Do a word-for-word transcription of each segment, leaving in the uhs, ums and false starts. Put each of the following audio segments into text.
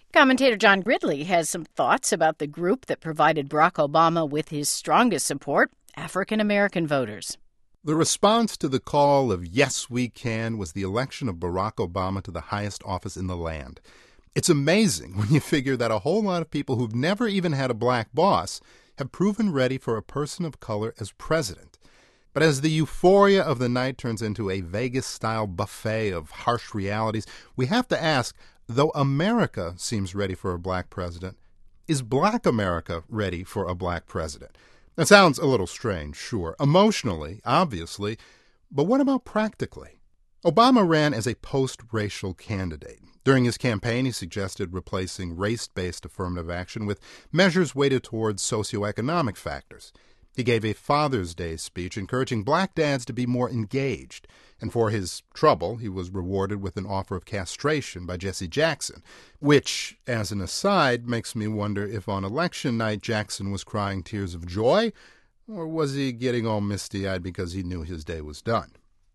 Commentator John Gridley has some thoughts about the group that provided Barack Obama with his strongest support, African-American voters. The response to the call of yes, we can was the election of Barack Obama to the highest office in the land. It's amazing when you figure that a whole lot of people who've never even had a black boss have proven ready for a person of color as president. But as the euphoria of the night turns into a Vegas-style buffet of harsh realities, we have to ask, though America seems ready for a black president, is black America ready for a black president? That sounds a little strange, sure. Emotionally, obviously, but what about practically? Obama ran as a post-racial candidate. During his campaign, he suggested replacing race-based affirmative action with measures weighted towards socioeconomic factors. He gave a Father's Day speech encouraging black dads to be more engaged, and for his trouble, he was rewarded with an offer of castration by Jesse Jackson, which, as an aside, makes me wonder if on election night Jackson was crying tears of joy, or was he getting all misty-eyed because he knew his day was done?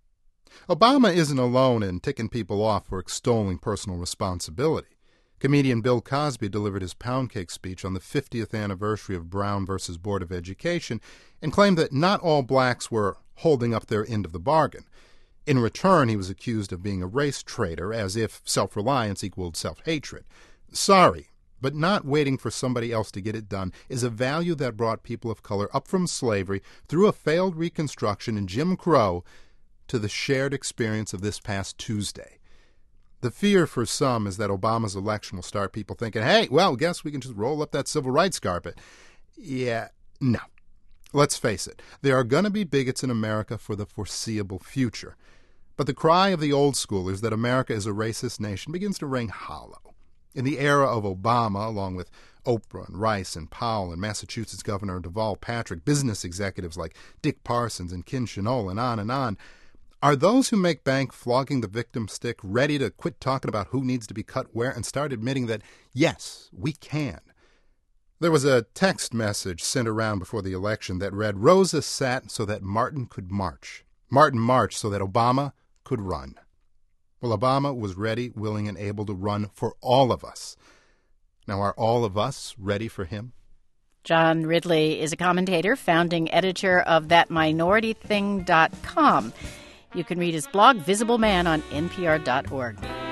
Obama isn't alone in ticking people off for extolling personal responsibility. Comedian Bill Cosby delivered his pound cake speech on the fiftieth anniversary of Brown versus Board of Education and claimed that not all blacks were holding up their end of the bargain. In return, he was accused of being a race traitor, as if self-reliance equaled self-hatred. Sorry, but not waiting for somebody else to get it done is a value that brought people of color up from slavery through a failed Reconstruction and Jim Crow to the shared experience of this past Tuesday. The fear for some is that Obama's election will start people thinking, hey, well, guess we can just roll up that civil rights carpet. Yeah, no. Let's face it, there are going to be bigots in America for the foreseeable future. But the cry of the old schoolers that America is a racist nation begins to ring hollow. In the era of Obama, along with Oprah and Rice and Powell and Massachusetts Governor Deval Patrick, business executives like Dick Parsons and Ken Chenault, and on and on, are those who make bank flogging the victim stick ready to quit talking about who needs to be cut where and start admitting that, yes, we can? There was a text message sent around before the election that read, Rosa sat so that Martin could march. Martin marched so that Obama could run. Well, Obama was ready, willing, and able to run for all of us. Now, are all of us ready for him? John Ridley is a commentator, founding editor of that minority thing dot com. You can read his blog, Visible Man, on N P R dot org.